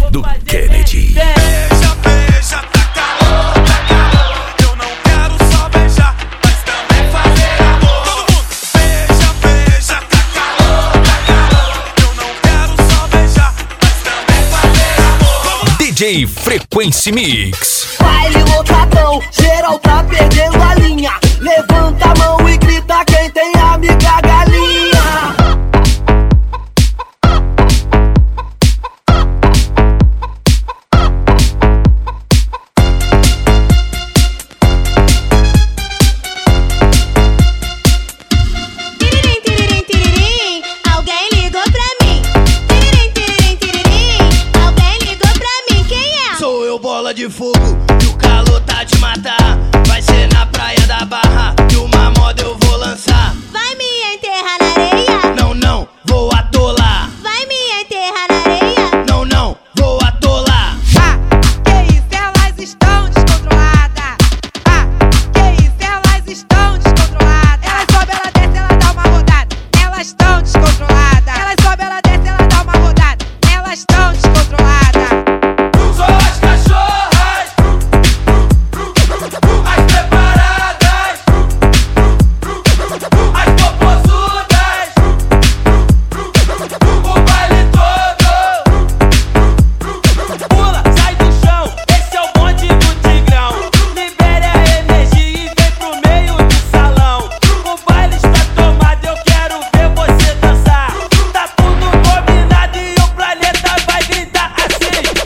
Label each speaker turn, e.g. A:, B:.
A: do Kennedy.
B: Beija, beija, tá calor, tá calor. Eu não quero só beijar, mas também fazer amor. Todo mundo. Beija, beija, tá calor, tá calor. Eu não quero só beijar, mas também fazer amor.
A: DJ Frequency Mix.
C: Baile lotadão, geral tá perdendo a linha. Levanta a mão e grita quem tem amiga galinha.
D: Tiririm, tiririm, tiririm, alguém ligou pra mim. Tiririm, tiririm, tiririm, alguém ligou pra mim. Quem é?
C: Sou eu, bola de fogo, e o calor tá de matar. Vai ser na praia da Barra, e uma moda eu vou lançar.
D: Vai me enterrar na areia